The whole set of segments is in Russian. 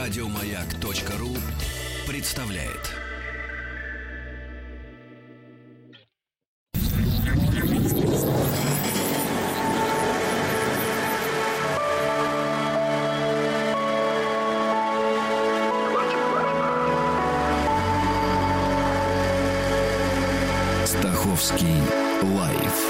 Радиомаяк.ру представляет. Стаховский лайф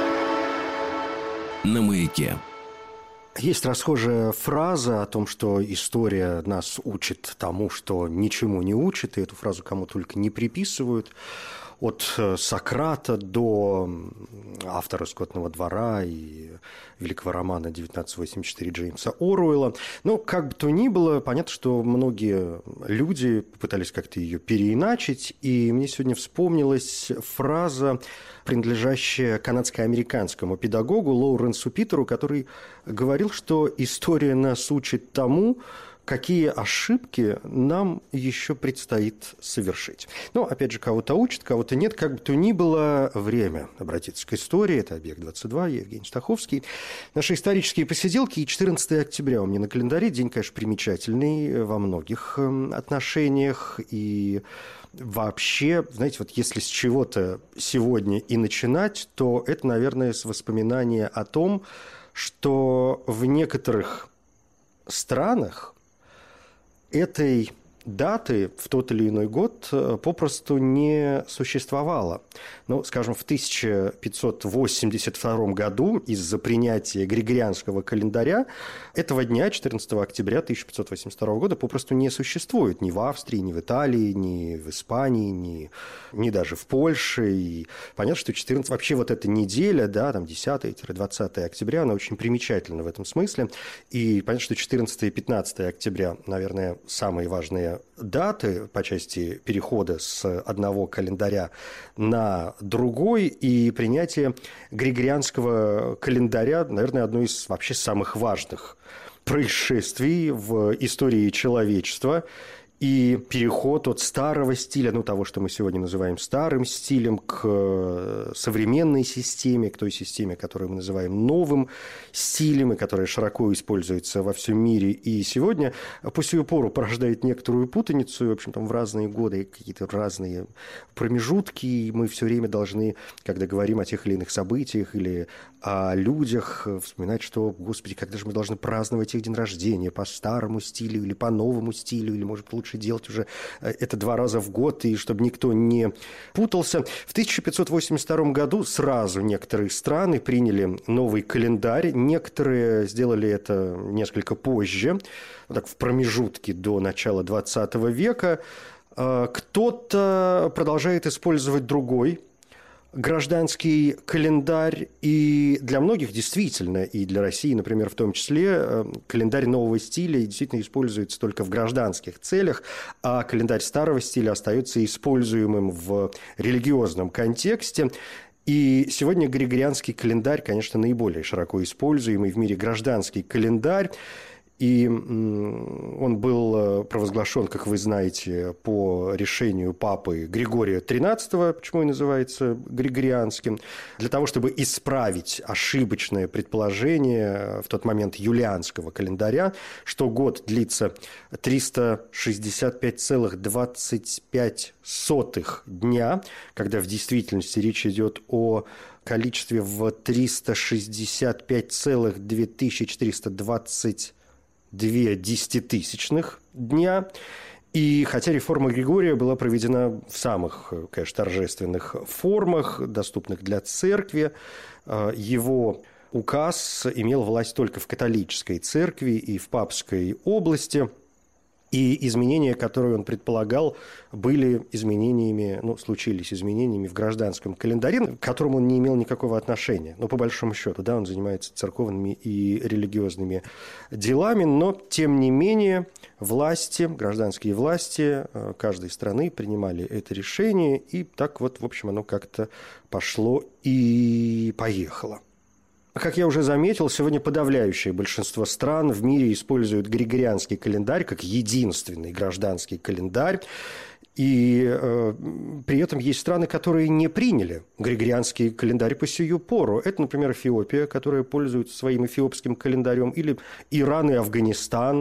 на Маяке. Есть расхожая фраза о том, что история нас учит тому, что ничему не учит, и эту фразу кому только не приписывают. От Сократа до автора «Скотного двора» и великого романа «1984» Джеймса Оруэлла. Но как бы то ни было, понятно, что многие люди попытались как-то ее переиначить, и мне сегодня вспомнилась фраза, принадлежащая канадско-американскому педагогу Лоуренсу Питеру, который говорил, что история нас учит тому, какие ошибки нам еще предстоит совершить. Но, опять же, кого-то учат, кого-то нет. Как бы то ни было, время обратиться к истории. Это «Объект-22», я Евгений Стаховский. Наши исторические посиделки. И 14 октября у меня на календаре. День, конечно, примечательный во многих отношениях. И вообще, знаете, вот если с чего-то сегодня и начинать, то это, наверное, с воспоминания о том, что в некоторых странах этой даты в тот или иной год попросту не существовало. Ну, скажем, в 1582 году из-за принятия Григорианского календаря этого дня, 14 октября 1582 года, попросту не существует ни в Австрии, ни в Италии, ни в Испании, ни даже в Польше. И понятно, что 14... вообще вот эта неделя, да, там 10-20 октября, она очень примечательна в этом смысле. И понятно, что 14 и 15 октября, наверное, самые важные даты по части перехода с одного календаря на другой, и принятие Григорианского календаря, наверное, одно из вообще самых важных происшествий в истории человечества. И переход от старого стиля, ну, того, что мы сегодня называем старым стилем, к современной системе, к той системе, которую мы называем новым стилем, и которая широко используется во всем мире. И сегодня по сию пору порождает некоторую путаницу, и, в общем, там в разные годы какие-то разные промежутки, и мы все время должны, когда говорим о тех или иных событиях или о людях, вспоминать, что, господи, когда же мы должны праздновать их день рождения, по старому стилю или по новому стилю, или, может, лучше делать уже это 2 раза в год, и чтобы никто не путался. В 1582 году сразу некоторые страны приняли новый календарь, некоторые сделали это несколько позже, вот так в промежутке до начала 20 века. Кто-то продолжает использовать другой гражданский календарь, и для многих действительно, и для России, например, в том числе, календарь нового стиля действительно используется только в гражданских целях, а календарь старого стиля остается используемым в религиозном контексте. И сегодня Григорианский календарь, конечно, наиболее широко используемый в мире гражданский календарь. И он был провозглашен, как вы знаете, по решению папы Григория XIII, почему и называется Григорианским, для того, чтобы исправить ошибочное предположение в тот момент юлианского календаря, что год длится 365,25 дня, когда в действительности речь идет о количестве в 365,2422 десятитысячных дня. И хотя реформа Григория была проведена в самых, конечно, торжественных формах, доступных для церкви, его указ имел власть только в католической церкви и в папской области. И изменения, которые он предполагал, были изменениями, случились изменениями в гражданском календаре, к которому он не имел никакого отношения. Но по большому счету, да, он занимается церковными и религиозными делами, но, тем не менее, власти, гражданские власти каждой страны принимали это решение, и так вот, в общем, оно как-то пошло и поехало. Как я уже заметил, сегодня подавляющее большинство стран в мире используют Григорианский календарь как единственный гражданский календарь. И при этом есть страны, которые не приняли Григорианский календарь по сию пору. Это, например, Эфиопия, которая пользуется своим эфиопским календарем, или Иран и Афганистан,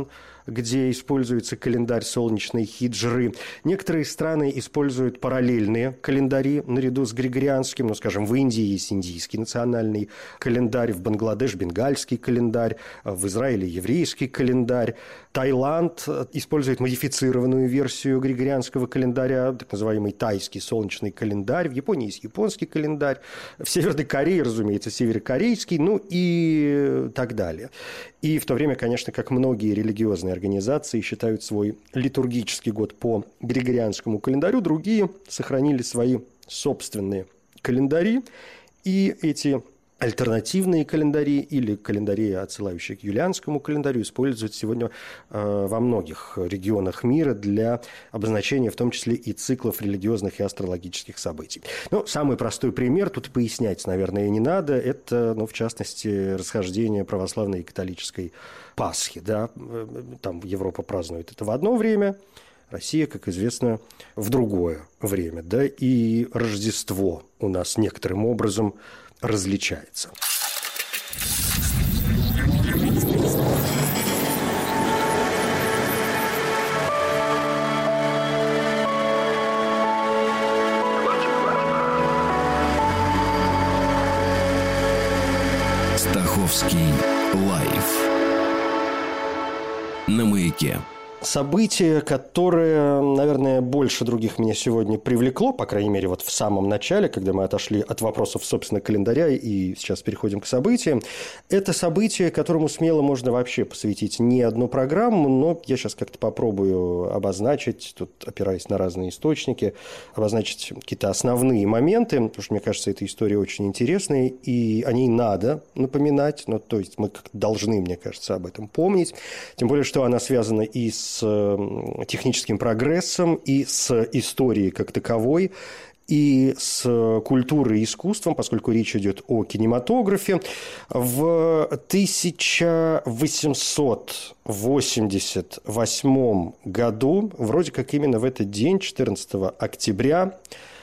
где используется календарь солнечной хиджры. Некоторые страны используют параллельные календари наряду с григорианским. Ну, скажем, в Индии есть индийский национальный календарь, в Бангладеш – бенгальский календарь, в Израиле – еврейский календарь. Таиланд использует модифицированную версию григорианского календаря, так называемый тайский солнечный календарь. В Японии есть японский календарь. В Северной Корее, разумеется, северокорейский, ну и так далее. И в то время, конечно, как многие религиозные организации считают свой литургический год по григорианскому календарю, другие сохранили свои собственные календари. И эти альтернативные календари или календари, отсылающие к юлианскому календарю, используют сегодня во многих регионах мира для обозначения в том числе и циклов религиозных и астрологических событий. Ну, самый простой пример, тут пояснять, наверное, не надо, это, в частности, расхождение православной и католической Пасхи. Да? Там Европа празднует это в одно время, Россия, как известно, в другое время. Да? И Рождество у нас некоторым образом различается. Стаховский лайф на Маяке. Событие, которое, наверное, больше других меня сегодня привлекло, по крайней мере, вот в самом начале, когда мы отошли от вопросов, собственно, календаря и сейчас переходим к событиям, это событие, которому смело можно вообще посвятить не одну программу, но я сейчас как-то попробую обозначить, тут опираясь на разные источники, обозначить какие-то основные моменты, потому что, мне кажется, эта история очень интересная, и о ней надо напоминать, то есть мы должны, мне кажется, об этом помнить, тем более, что она связана и с техническим прогрессом, и с историей как таковой, и с культурой и искусством, поскольку речь идет о кинематографе. В 1888 году, вроде как именно в этот день, 14 октября,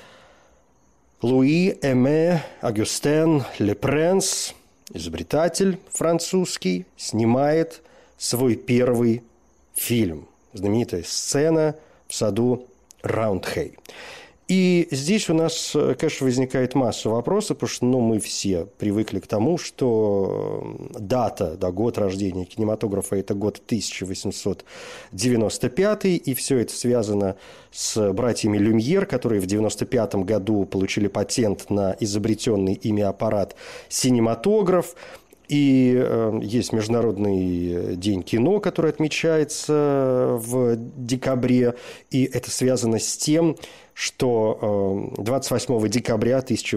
Луи Эме Агюстен Ле Пренс, изобретатель французский, снимает свой первый фильм. Знаменитая сцена в саду Раундхей. И здесь у нас, конечно, возникает масса вопросов, потому что мы все привыкли к тому, что дата, год рождения кинематографа – это год 1895, и все это связано с братьями Люмьер, которые в 1995 году получили патент на изобретенный ими аппарат «Синематограф». И есть Международный день кино, который отмечается в декабре. И это связано с тем, что 28 декабря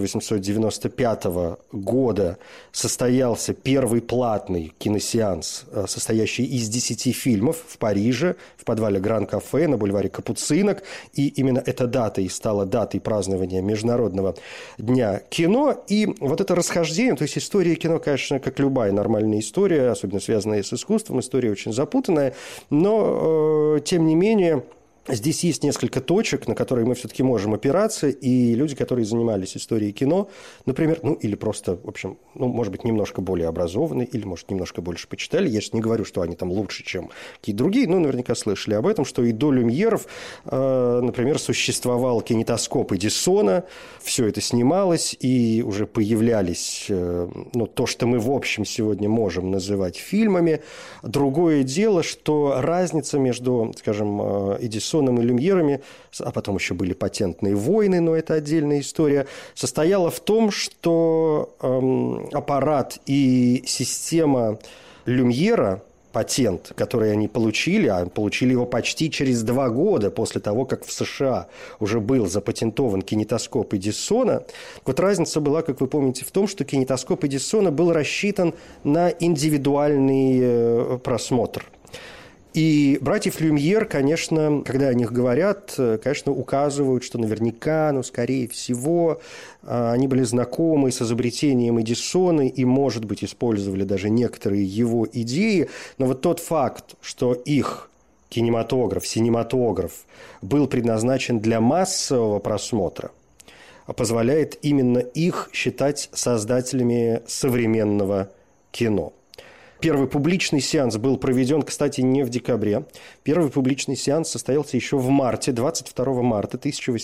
1895 года состоялся первый платный киносеанс, состоящий из 10 фильмов в Париже, в подвале Гран-кафе на бульваре Капуцинок. И именно эта дата и стала датой празднования Международного дня кино. И вот это расхождение, то есть история кино, конечно, как любая нормальная история, особенно связанная с искусством, история очень запутанная, но тем не менее здесь есть несколько точек, на которые мы все-таки можем опираться, и люди, которые занимались историей кино, например, или просто, в общем, может быть, немножко более образованы, или, может, немножко больше почитали. Я сейчас не говорю, что они там лучше, чем какие-то другие, но наверняка слышали об этом, что и до Люмьеров, например, существовал кинетоскоп Эдисона, все это снималось, и уже появлялись, то, что мы, в общем, сегодня можем называть фильмами. Другое дело, что разница между, скажем, Эдисоном и Люмьерами, а потом еще были патентные войны, но это отдельная история, состояла в том, что аппарат и система Люмьера, патент, который они получили, а получили его почти через 2 года после того, как в США уже был запатентован кинетоскоп Эдисона. Вот разница была, как вы помните, в том, что кинетоскоп Эдисона был рассчитан на индивидуальный просмотр. И братьев Люмьер, конечно, когда о них говорят, конечно, указывают, что наверняка, скорее всего, они были знакомы с изобретением Эдисона и, может быть, использовали даже некоторые его идеи. Но вот тот факт, что их кинематограф, синематограф был предназначен для массового просмотра, позволяет именно их считать создателями современного кино. Первый публичный сеанс был проведен, кстати, не в декабре. Первый публичный сеанс состоялся еще в марте, 22 марта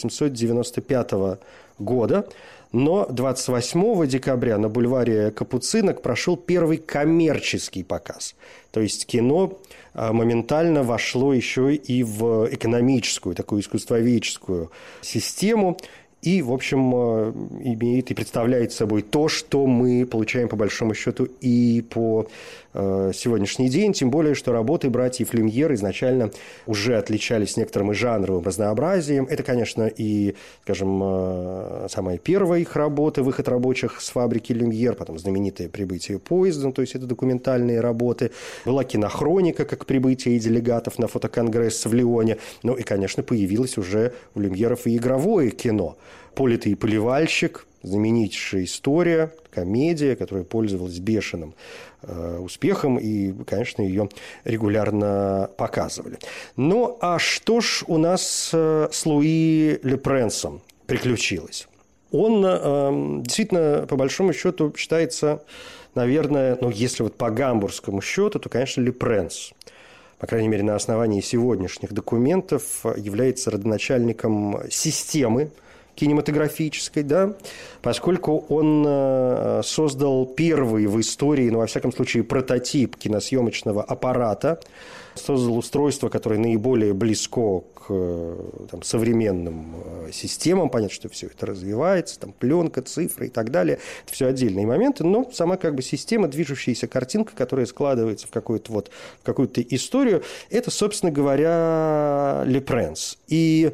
1895 года. Но 28 декабря на бульваре Капуцинок прошел первый коммерческий показ. То есть кино моментально вошло еще и в экономическую, такую искусствоведческую систему. И, в общем, имеет и представляет собой то, что мы получаем, по большому счету, и по сегодняшний день. Тем более, что работы братьев Люмьер изначально уже отличались некоторым и жанровым разнообразием. Это, конечно, и, скажем, самая первая их работа, выход рабочих с фабрики Люмьер, потом знаменитое «Прибытие поездом», то есть это документальные работы. Была кинохроника, как «Прибытие делегатов на фотоконгресс в Лионе». Ну и, конечно, появилось уже у Люмьеров и игровое кино. «Политый поливальщик», знаменитейшая история, комедия, которая пользовалась бешеным успехом, и, конечно, ее регулярно показывали. Ну, а что ж у нас с Луи Ле Пренсом приключилось? Он действительно, по большому счету, считается, наверное, ну, если вот по гамбургскому счету, то, конечно, Ле Пренс, по крайней мере, на основании сегодняшних документов, является родоначальником системы кинематографической, да, поскольку он создал первый в истории, ну, во всяком случае, прототип киносъемочного аппарата, создал устройство, которое наиболее близко к там, современным системам. Понятно, что все это развивается, там пленка, цифры и так далее. Это все отдельные моменты, но сама как бы система, движущаяся картинка, которая складывается в какую-то историю, это, собственно говоря, Ле Пренс. И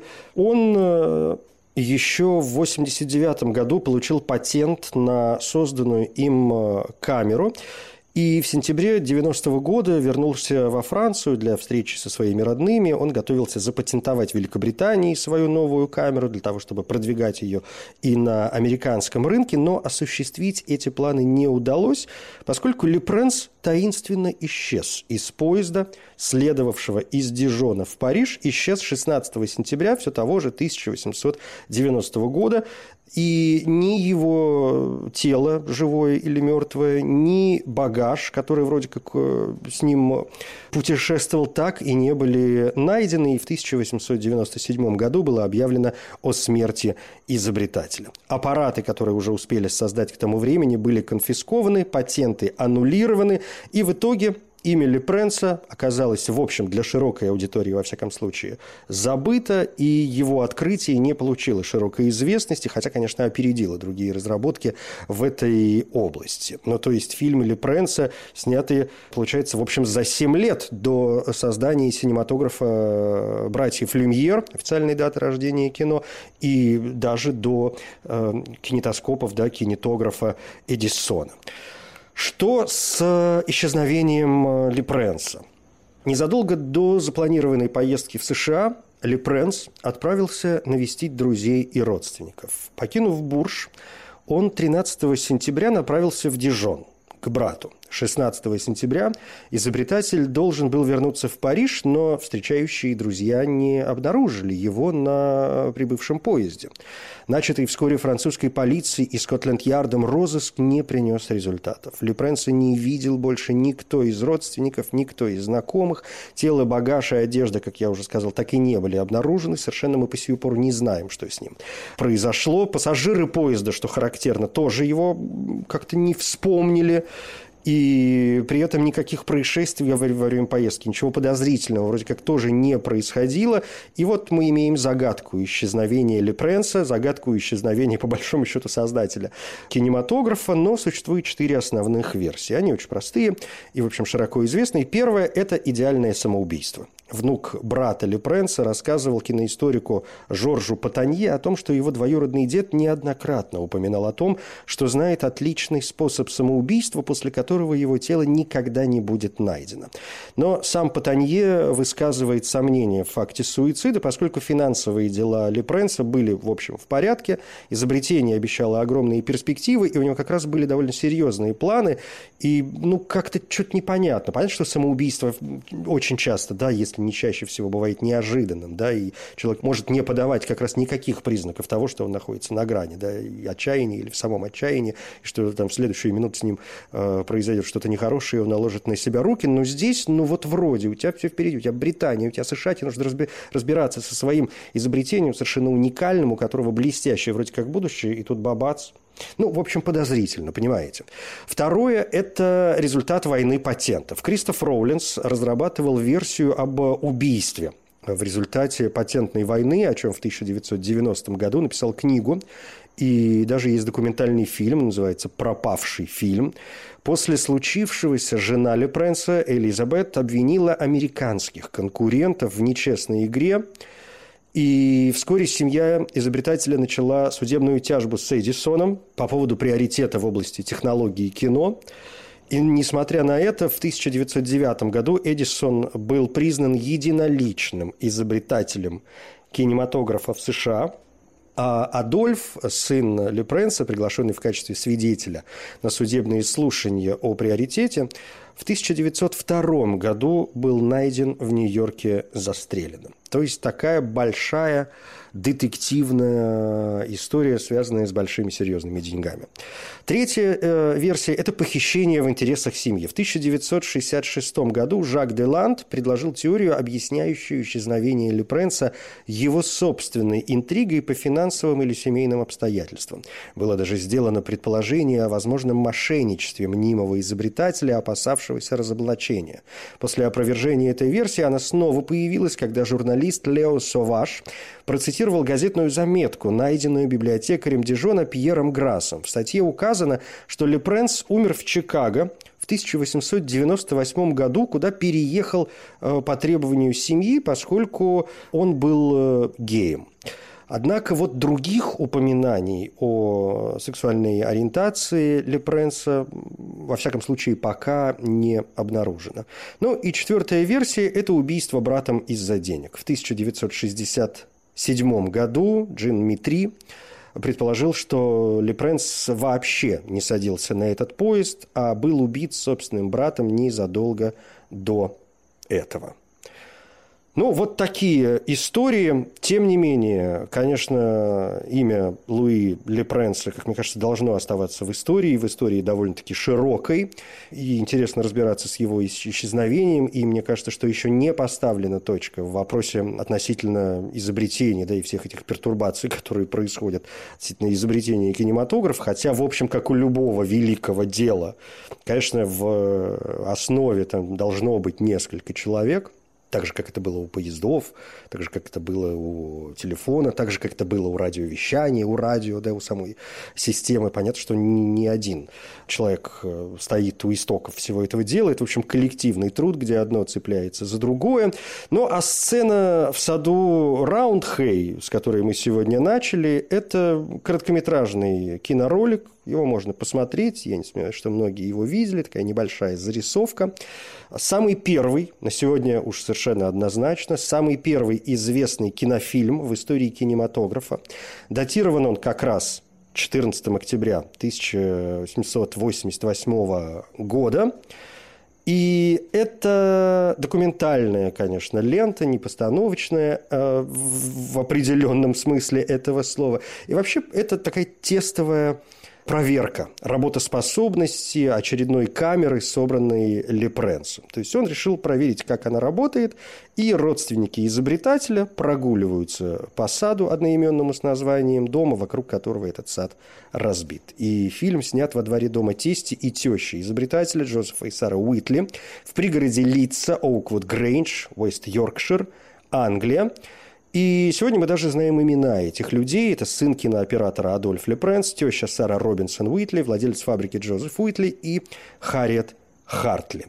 он еще в 1989 году получил патент на созданную им камеру. И в сентябре 90-го года вернулся во Францию для встречи со своими родными. Он готовился запатентовать в Великобритании свою новую камеру для того, чтобы продвигать ее и на американском рынке. Но осуществить эти планы не удалось, поскольку Ле Пренс таинственно исчез из поезда, следовавшего из Дижона в Париж, исчез 16 сентября все того же 1890 года. И ни его тело, живое или мертвое, ни багаж, который вроде как с ним путешествовал, так и не были найдены. И в 1897 году было объявлено о смерти изобретателя. Аппараты, которые уже успели создать к тому времени, были конфискованы, патенты аннулированы. И в итоге имя Ле Пренса оказалось, в общем, для широкой аудитории, во всяком случае, забыто, и его открытие не получило широкой известности, хотя, конечно, опередило другие разработки в этой области. Ну, то есть фильмы Ле Пренса сняты, получается, в общем, за 7 лет до создания синематографа братьев Люмьер, официальной даты рождения кино, и даже до кинетоскопов, да, кинетографа Эдисона. Что с исчезновением Ле Пренса? Незадолго до запланированной поездки в США Ле Пренс отправился навестить друзей и родственников. Покинув Бурж, он 13 сентября направился в Дижон к брату. 16 сентября изобретатель должен был вернуться в Париж, но встречающие друзья не обнаружили его на прибывшем поезде. Начатый вскоре французской полицией и Скотленд-Ярдом розыск не принес результатов. Ле Пренса не видел больше никто из родственников, никто из знакомых. Тело, багаж и одежда, как я уже сказал, так и не были обнаружены. Совершенно мы по сию пору не знаем, что с ним произошло. Пассажиры поезда, что характерно, тоже его как-то не вспомнили. И при этом никаких происшествий во время поездки, ничего подозрительного вроде как тоже не происходило. И вот мы имеем загадку исчезновения Ле Пренса, загадку исчезновения, по большому счету, создателя кинематографа, но существует 4 основных версии. Они очень простые и, в общем, широко известны. Первая – это идеальное самоубийство. Внук брата Ле Пренса рассказывал киноисторику Жоржу Патанье о том, что его двоюродный дед неоднократно упоминал о том, что знает отличный способ самоубийства, после которого его тело никогда не будет найдено. Но сам Патанье высказывает сомнения в факте суицида, поскольку финансовые дела Ле Пренса были, в общем, в порядке, изобретение обещало огромные перспективы, и у него как раз были довольно серьезные планы, и, как-то что-то непонятно. Понятно, что самоубийство очень часто, да, если не чаще всего бывает неожиданным, да, и человек может не подавать как раз никаких признаков того, что он находится на грани, да, и отчаяния или в самом отчаянии, и что там в следующую минуту с ним произойдет произойдет что-то нехорошее, и он наложит на себя руки. Но здесь, вот вроде, у тебя все впереди, у тебя Британия, у тебя США, тебе нужно разбираться со своим изобретением совершенно уникальным, у которого блестящее вроде как будущее, и тут бабац. В общем, подозрительно, понимаете. Второе – это результат войны патентов. Кристоф Роулинс разрабатывал версию об убийстве в результате патентной войны, о чем в 1990 году написал книгу. И даже есть документальный фильм, называется «Пропавший фильм». После случившегося жена Лепренса, Элизабет, обвинила американских конкурентов в нечестной игре. И вскоре семья изобретателя начала судебную тяжбу с Эдисоном по поводу приоритета в области технологии кино. И, несмотря на это, в 1909 году Эдисон был признан единоличным изобретателем кинематографа в США. А Адольф, сын Лепренса, приглашенный в качестве свидетеля на судебные слушания о приоритете, в 1902 году был найден в Нью-Йорке застреленным. То есть такая большая детективная история, связанная с большими серьезными деньгами. Третья версия – это похищение в интересах семьи. В 1966 году Жак Деланд предложил теорию, объясняющую исчезновение Лепренса его собственной интригой по финансовым или семейным обстоятельствам. Было даже сделано предположение о возможном мошенничестве мнимого изобретателя, опасавшегося разоблачения. После опровержения этой версии она снова появилась, когда журналист Лео Соваш процитировал газетную заметку, найденную библиотекарем Дижона Пьером Грассом. В статье указано, что Лепренс умер в Чикаго в 1898 году, куда переехал по требованию семьи, поскольку он был геем. Однако других упоминаний о сексуальной ориентации Лепренса, во всяком случае, пока не обнаружено. И четвертая версия – это убийство братом из-за денег. В 1967 году Джин Митри предположил, что Лепренс вообще не садился на этот поезд, а был убит собственным братом незадолго до этого. Такие истории. Тем не менее, конечно, имя Луи Лепренса, как мне кажется, должно оставаться в истории довольно-таки широкой. И интересно разбираться с его исчезновением. И мне кажется, что еще не поставлена точка в вопросе относительно изобретения, и всех этих пертурбаций, которые происходят относительно изобретения кинематографа. Хотя, в общем, как у любого великого дела, конечно, в основе там должно быть несколько человек. Так же, как это было у поездов, так же, как это было у телефона, так же, как это было у радиовещания, у радио, у самой системы. Понятно, что не один человек стоит у истоков всего этого дела. Это, в общем, коллективный труд, где одно цепляется за другое. А сцена в саду Раундхей, с которой мы сегодня начали, это короткометражный киноролик. Его можно посмотреть, я не сомневаюсь, что многие его видели, такая небольшая зарисовка. Самый первый, на сегодня уж совершенно однозначно, самый первый известный кинофильм в истории кинематографа. Датирован он как раз 14 октября 1888 года. И это документальная, конечно, лента, не постановочная в определенном смысле этого слова. И вообще это такая тестовая проверка работоспособности очередной камеры, собранной Лепренсом. То есть он решил проверить, как она работает, и родственники изобретателя прогуливаются по саду, одноименному с названием дома, вокруг которого этот сад разбит. И фильм снят во дворе дома тести и тещи изобретателя Джозефа и Сары Уитли в пригороде Лидса, Оуквуд-Грейндж, Уэст-Йоркшир, Англия. И сегодня мы даже знаем имена этих людей. Это сын кинооператора Адольф Лепренс, теща Сара Робинсон Уитли, владелец фабрики Джозеф Уитли и Харриет Хартли.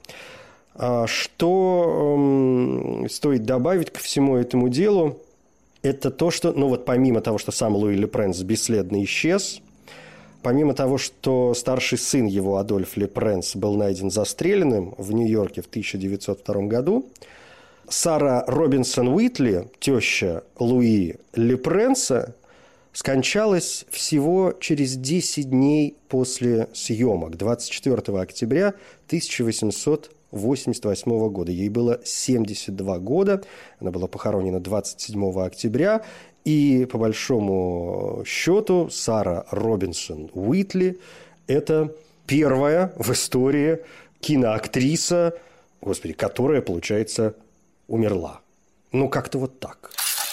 Что стоит добавить ко всему этому делу, это то, что, помимо того, что сам Луи Лепренс бесследно исчез, помимо того, что старший сын его, Адольф Лепренс, был найден застреленным в Нью-Йорке в 1902 году, Сара Робинсон Уитли, теща Луи Лепренса, скончалась всего через 10 дней после съемок, 24 октября 1888 года. Ей было 72 года, она была похоронена 27 октября, и по большому счету Сара Робинсон Уитли – это первая в истории киноактриса, господи, которая, получается, умерла. Ну, как-то вот так.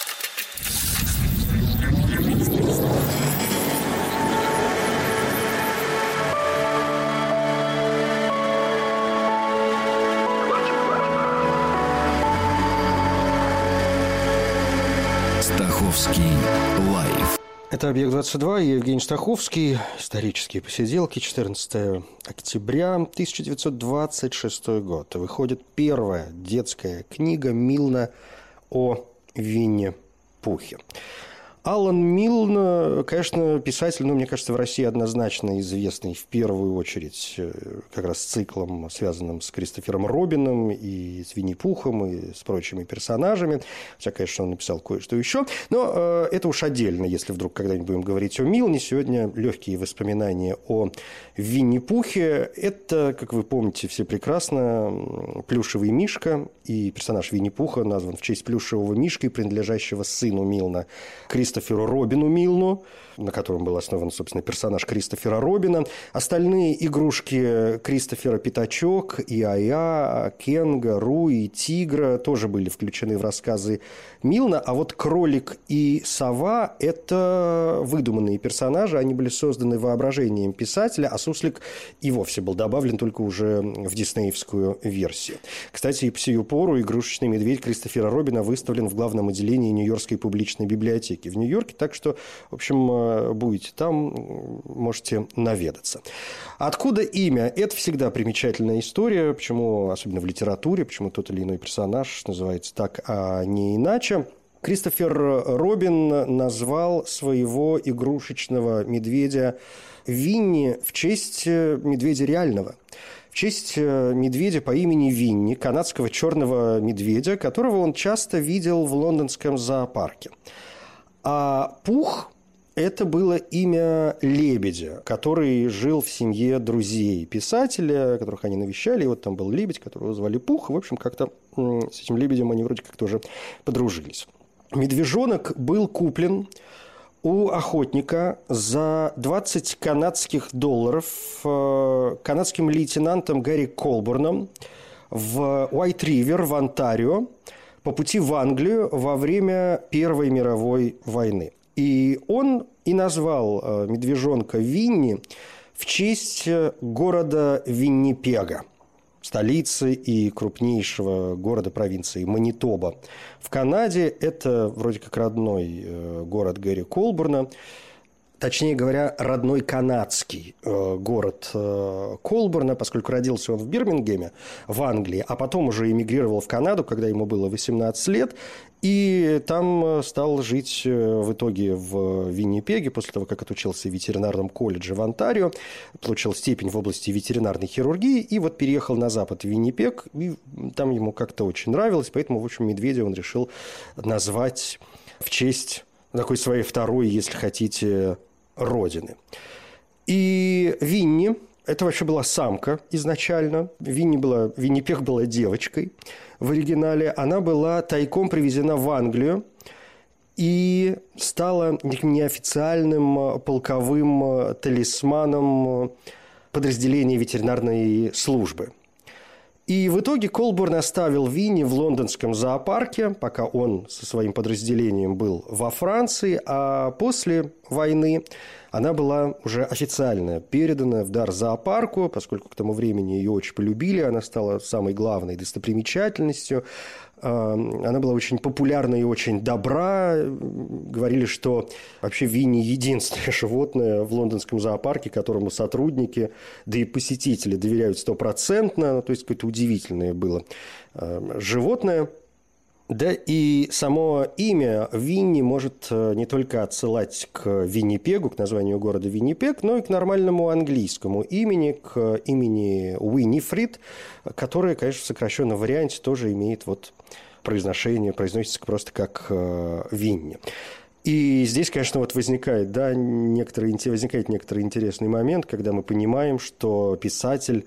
Стаховский лайф. Это «Объект-22», я Евгений Стаховский. Исторические посиделки, 14 октября 1926 год. Выходит первая детская книга Милна о Винни-Пухе. Алан Милн, конечно, писатель, но, мне кажется, в России однозначно известный в первую очередь как раз циклом, связанным с Кристофером Робином и с Винни-Пухом и с прочими персонажами. Хотя, конечно, он написал кое-что еще. Но это уж отдельно, если вдруг когда-нибудь будем говорить о Милне. Сегодня легкие воспоминания о Винни-Пухе. Это, как вы помните все прекрасно, плюшевый мишка. И персонаж Винни-Пуха назван в честь плюшевого мишки, принадлежащего сыну Милна, Кристоферу Робину Милну, на котором был основан, собственно, персонаж Кристофера Робина. Остальные игрушки Кристофера Пятачок, Иа, Кенга, Руи и Тигра тоже были включены в рассказы Милна. А вот кролик и сова – это выдуманные персонажи. Они были созданы воображением писателя, а суслик и вовсе был добавлен только уже в диснеевскую версию. Кстати, и по сию пору игрушечный медведь Кристофера Робина выставлен в главном отделении Нью-Йоркской публичной библиотеки в Нью-Йорке. Так что, в общем, будете там, можете наведаться. Откуда имя? Это всегда примечательная история. Почему, особенно в литературе, почему тот или иной персонаж называется так, а не иначе. Кристофер Робин назвал своего игрушечного медведя Винни в честь медведя реального. В честь медведя по имени Винни, канадского черного медведя, которого он часто видел в лондонском зоопарке. А Пух – это было имя лебедя, который жил в семье друзей писателя, которых они навещали. И вот там был лебедь, которого звали Пух. В общем, как-то с этим лебедем они вроде как тоже подружились. Медвежонок был куплен у охотника за 20 канадских долларов канадским лейтенантом Гэри Колбурном в Уайт-Ривер в Онтарио по пути в Англию во время Первой мировой войны. И он и назвал медвежонка Винни в честь города Виннипега, столицы и крупнейшего города провинции Манитоба. В Канаде это вроде как родной город Гэри Колбурна, точнее говоря, родной канадский город Колбурна, поскольку родился он в Бирмингеме, в Англии, а потом уже эмигрировал в Канаду, когда ему было 18 лет, и там стал жить в итоге в Виннипеге, после того, как отучился в ветеринарном колледже в Онтарио, получил степень в области ветеринарной хирургии, и вот переехал на запад в Виннипег, и там ему как-то очень нравилось, поэтому, в общем, медведя он решил назвать в честь такой своей второй, если хотите, родины. И Винни, это вообще была самка изначально. Виннипег была девочкой в оригинале. Она была тайком привезена в Англию и стала неким неофициальным полковым талисманом подразделения ветеринарной службы. И в итоге Колбурн оставил Винни в лондонском зоопарке, пока он со своим подразделением был во Франции, а после войны она была уже официально передана в дар зоопарку, поскольку к тому времени ее очень полюбили, она стала самой главной достопримечательностью. Она была очень популярна и очень добра. Говорили, что вообще Винни единственное животное в лондонском зоопарке, которому сотрудники, да и посетители доверяют стопроцентно. То есть какое-то удивительное было животное. Да и само имя Винни может не только отсылать к Виннипегу, к названию города Виннипег, но и к нормальному английскому имени, к имени Уиннифрид, которое, конечно, в сокращенном варианте тоже имеет вот произносится просто как Винни. И здесь, конечно, вот возникает некоторый интересный момент, когда мы понимаем, что писатель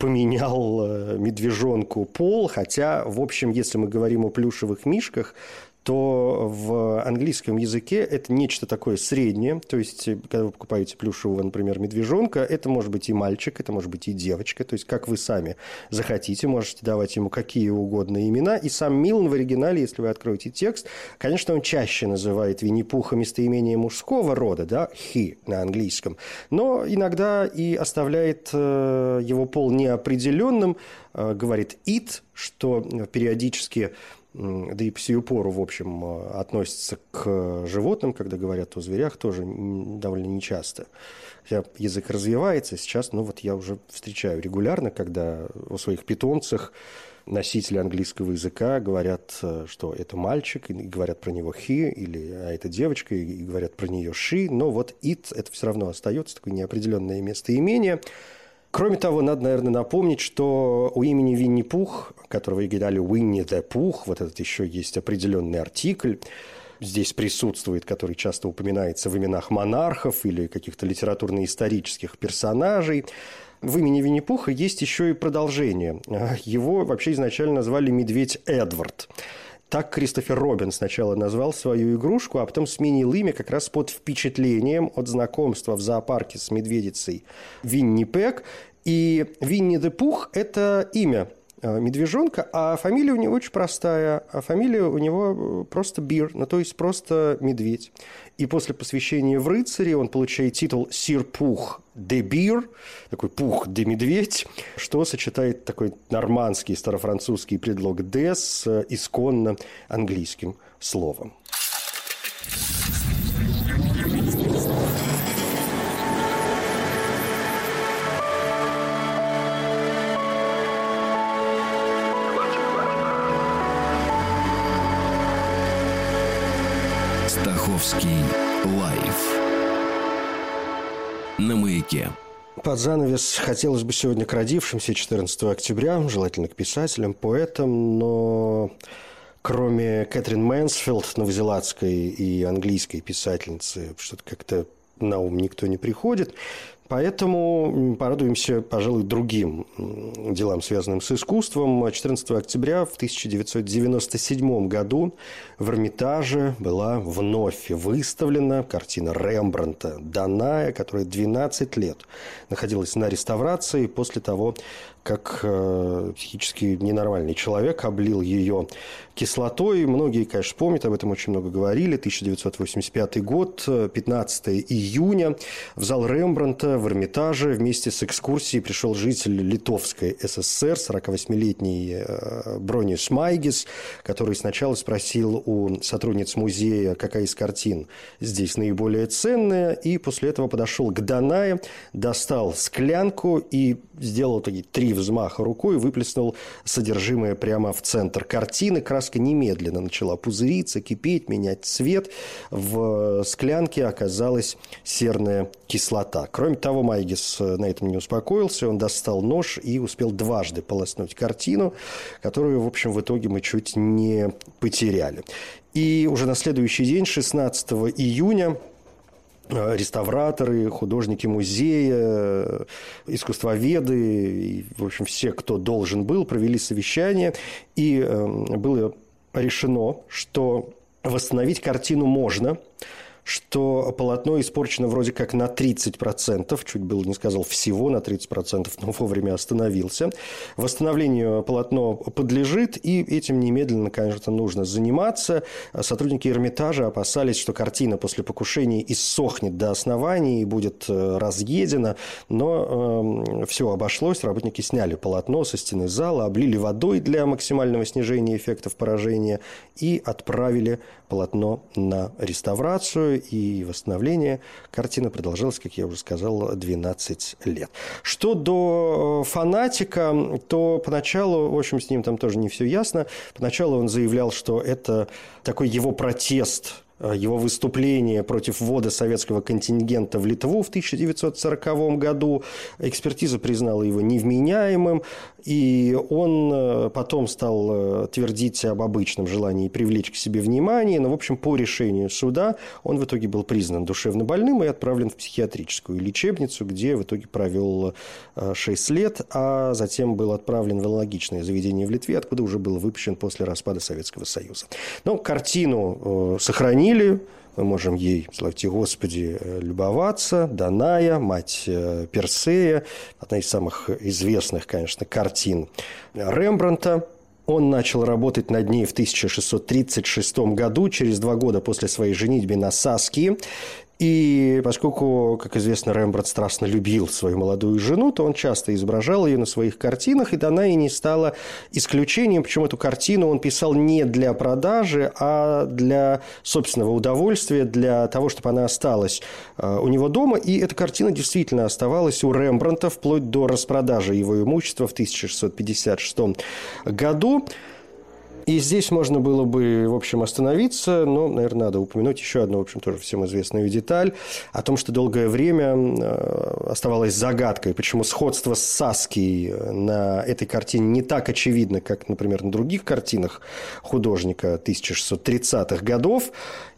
поменял медвежонку пол, хотя, в общем, если мы говорим о плюшевых мишках, то в английском языке это нечто такое среднее. То есть, когда вы покупаете плюшевого, например, медвежонка, это может быть и мальчик, это может быть и девочка. То есть, как вы сами захотите, можете давать ему какие угодно имена. И сам Милн в оригинале, если вы откроете текст, конечно, он чаще называет Винни-Пуха местоимение мужского рода, да, he на английском, но иногда и оставляет его пол неопределенным, говорит it, что периодически, да и по сию пору, в общем, относится к животным, когда говорят о зверях, тоже довольно нечасто. Хотя язык развивается сейчас, но вот я уже встречаю регулярно, когда о своих питомцах носители английского языка говорят, что это мальчик, и говорят про него he, или а это девочка, и говорят про нее she, но вот it, это все равно остается такое неопределенное местоимение. Кроме того, надо, наверное, напомнить, что у имени Винни-Пух, которого и дали Winnie the Pooh, вот этот еще есть определенный артикль, здесь присутствует, который часто упоминается в именах монархов или каких-то литературно-исторических персонажей. В имени Винни-Пуха есть еще и продолжение. Его вообще изначально назвали «Медведь Эдвард». Так Кристофер Робин сначала назвал свою игрушку, а потом сменил имя как раз под впечатлением от знакомства в зоопарке с медведицей Винни Пэг. И Винни the Пух – это имя медвежонка, а фамилия у него очень простая. А фамилия у него просто Бир, ну, то есть просто медведь. И после посвящения в рыцари он получает титул «Сир Пух де Бир», такой «Пух де Медведь», что сочетает такой нормандский старофранцузский предлог «де» с исконно английским словом. Стаховский лайф на Маяке. Под занавес хотелось бы сегодня к родившимся 14 октября, желательно к писателям, поэтам, но кроме Кэтрин Мэнсфилд, новозеландской и английской писательницы, что-то как-то на ум никто не приходит. Поэтому порадуемся, пожалуй, другим делам, связанным с искусством. 14 октября в 1997 году в Эрмитаже была вновь выставлена картина Рембрандта «Даная», которая 12 лет находилась на реставрации после того, как психически ненормальный человек облил ее кислотой. Многие, конечно, помнят, об этом очень много говорили. 1985 год, 15 июня. В зал Рембрандта в Эрмитаже вместе с экскурсией пришел житель Литовской ССР, 48-летний Бронис Майгис, который сначала спросил у сотрудниц музея, какая из картин здесь наиболее ценная, и после этого подошел к Данае, достал склянку и сделал такие 3 взмаха рукой, выплеснул содержимое прямо в центр картины. Краска немедленно начала пузыриться, кипеть, менять цвет. В склянке оказалась серная кислота. Кроме того, Майгис на этом не успокоился. Он достал нож и успел дважды полоснуть картину, которую, в общем, в итоге мы чуть не потеряли. И уже на следующий день, 16 июня, реставраторы, художники музея, искусствоведы, и, в общем, все, кто должен был, провели совещание, и было решено, что восстановить картину можно, что полотно испорчено вроде как на 30%, чуть было не сказал всего на 30%, но вовремя остановился. Восстановлению полотно подлежит, и этим немедленно, конечно, нужно заниматься. Сотрудники Эрмитажа опасались, что картина после покушения иссохнет до основания и будет разъедена, но все обошлось. Работники сняли полотно со стены зала, облили водой для максимального снижения эффектов поражения и отправили полотно на реставрацию, и восстановление картины продолжалось, как я уже сказал, 12 лет. Что до фанатика, то поначалу, в общем, с ним там тоже не все ясно. Поначалу он заявлял, что это такой его протест, его выступление против ввода советского контингента в Литву в 1940 году. Экспертиза признала его невменяемым. И он потом стал твердить об обычном желании привлечь к себе внимание. Но, в общем, по решению суда он в итоге был признан душевно больным и отправлен в психиатрическую лечебницу, где в итоге провел 6 лет, а затем был отправлен в аналогичное заведение в Литве, откуда уже был выпущен после распада Советского Союза. Но картину сохранили. Мы можем ей, славьте Господи, любоваться. Даная, мать Персея, одна из самых известных, конечно, картин Рембрандта. Он начал работать над ней в 1636 году, через 2 года после своей женитьбы на Саскии. И поскольку, как известно, Рембрандт страстно любил свою молодую жену, то он часто изображал ее на своих картинах, и Данаи не стала исключением. Причем эту картину он писал не для продажи, а для собственного удовольствия, для того, чтобы она осталась у него дома. И эта картина действительно оставалась у Рембрандта вплоть до распродажи его имущества в 1656 году. И здесь можно было бы, в общем, остановиться, но, наверное, надо упомянуть еще одну, в общем, тоже всем известную деталь о том, что долгое время оставалось загадкой, почему сходство с Саскией на этой картине не так очевидно, как, например, на других картинах художника 1630-х годов.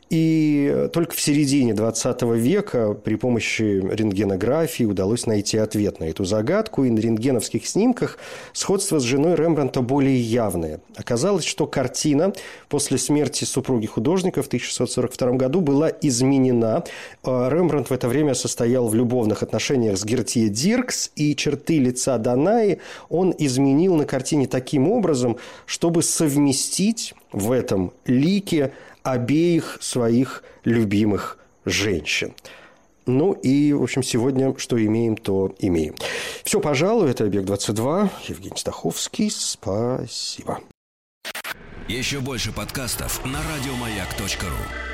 И только в середине 20 века при помощи рентгенографии удалось найти ответ на эту загадку. И на рентгеновских снимках сходство с женой Рембрандта более явное. Оказалось, что картина после смерти супруги художника в 1642 году была изменена. Рембрандт в это время состоял в любовных отношениях с Гертье Диркс, и черты лица Данаи он изменил на картине таким образом, чтобы совместить в этом лике обеих своих любимых женщин. Ну и, в общем, сегодня что имеем, то имеем. Все, пожалуй, это «Объект-22». Евгений Стаховский. Спасибо. Еще больше подкастов на радиомаяк.ру.